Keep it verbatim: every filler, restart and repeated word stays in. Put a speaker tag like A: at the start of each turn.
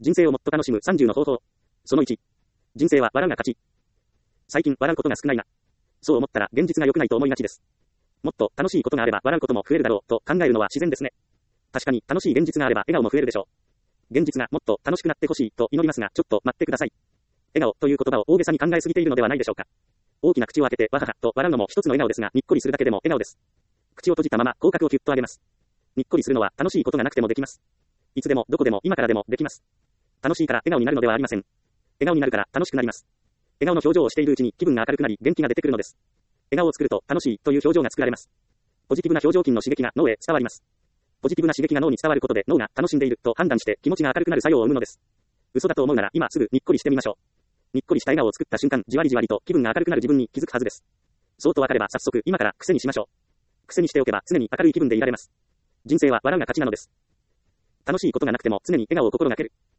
A: 人生をもっと楽しむさんじゅうの方法。そのいち。人生は笑うが勝ち。最近笑うことが少ないな。そう思ったら現実が良くないと思いがちです。もっと楽しいことがあれば笑うことも増えるだろうと考えるのは自然ですね。確かに楽しい現実があれば笑顔も増えるでしょう。現実がもっと楽しくなってほしいと祈りますが、ちょっと待ってください。笑顔という言葉を大げさに考えすぎているのではないでしょうか。大きな口を開けてわははと笑うのも一つの笑顔ですが、にっこりするだけでも笑顔です。口を閉じたまま口角をキュッと上げます。にっこりするのは楽しいことがなくてもできます。いつでもどこでも今からでもできます。楽しいから笑顔になるのではありません。笑顔になるから楽しくなります。笑顔の表情をしているうちに気分が明るくなり元気が出てくるのです。笑顔を作ると楽しいという表情が作られます。ポジティブな表情筋の刺激が脳へ伝わります。ポジティブな刺激が脳に伝わることで脳が楽しんでいると判断して気持ちが明るくなる作用を生むのです。嘘だと思うなら今すぐにっこりしてみましょう。にっこりした笑顔を作った瞬間、じわりじわりと気分が明るくなる自分に気づくはずです。そうと分かれば早速今から癖にしましょう。癖にしておけば常に明るい気分でいられます。人生は笑うが勝ちなのです。楽しいことがなくても常に笑顔を心がける。